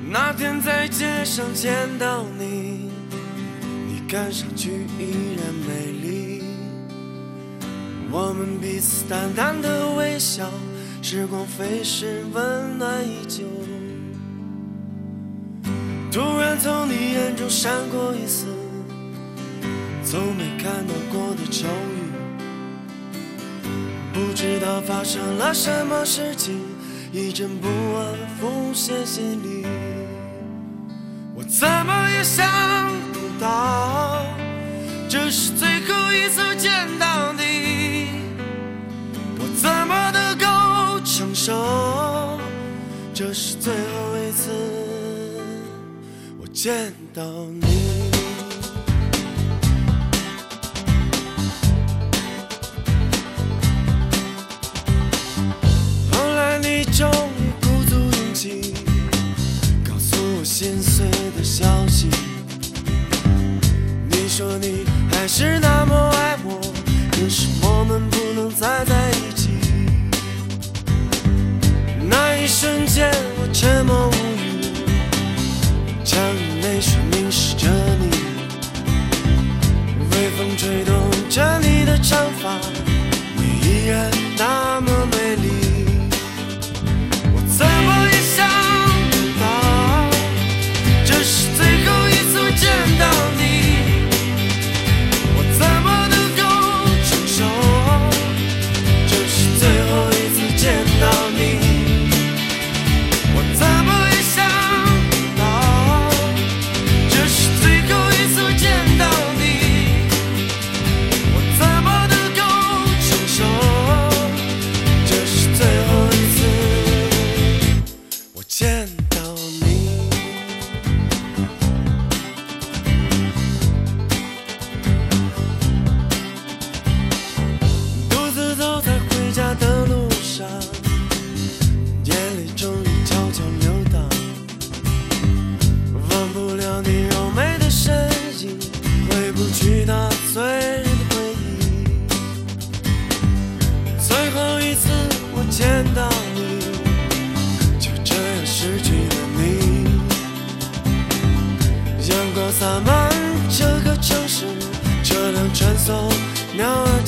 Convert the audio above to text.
那天在街上见到你，你看上去依然美丽。我们彼此淡淡的微笑，时光飞逝，温暖依旧。突然从你眼中闪过一丝从没看到过的愁郁，不知道发生了什么事情，一阵不安浮现心里。我怎么也想不到，这是最后一次见到你，我怎么能够承受，这是最后一次我见到你。后来你终于鼓足勇气告诉我心碎的消息，你说你还是那么爱我，可是我们不能再在一起。那一瞬间我沉默无语，强忍泪水凝视着你，微风吹动着你的长发，你依然那么美丽。我怎么也想不到，这是最后一次见到你，我怎么能够承受，这是最后一次见到你。我怎么也想不到，这是最后一次见到你，我怎么能够承受，这是最后一次我见到你。独自走在回家的路上，眼泪终于悄悄流淌，忘不了你柔美的身影，回不去那醉人的回忆。最后一次我见到你，就这样失去了你。阳光洒满这个城市，车辆穿梭，鸟儿